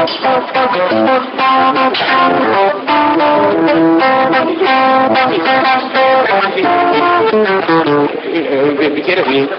Eu quero vir.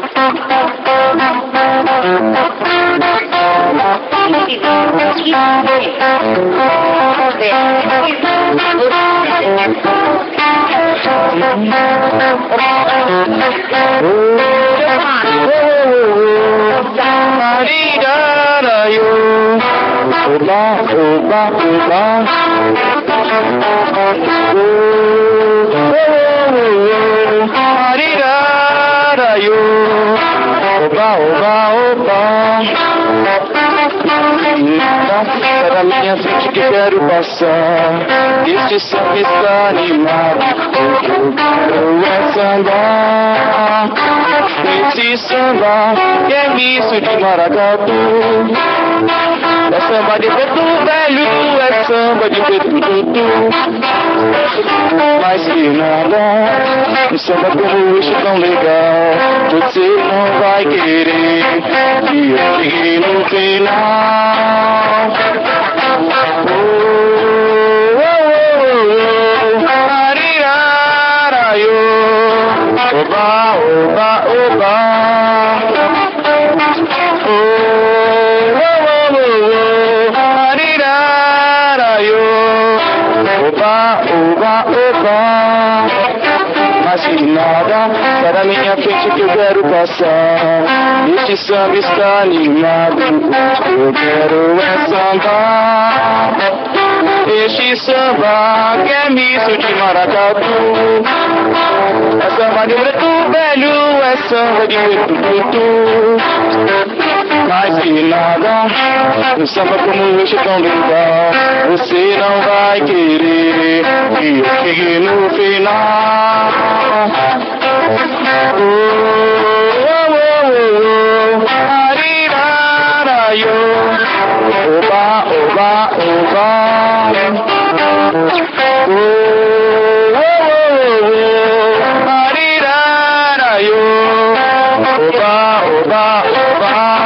Para minha frente que quero passar, este samba está animado, eu quero é sambar. Esse samba que é misto de maracatu, é samba de preto velho, é samba de preto tutu. Mas que nada, um samba como este tão legal, você não vai querer que eu chegue no final. Oba, oba, oba. Oba, oba, oba. Mas que nada, sai da minha frente que eu quero passar. Este samba está animado, eu quero é sambar. Este samba que é misto de maracatu, é samba de preto velho, é samba de preto tutu. Mas que nada, um samba como este tão legal, você não vai querer que eu chegue no final. Oba, oba, oba. Oba, oba, oba.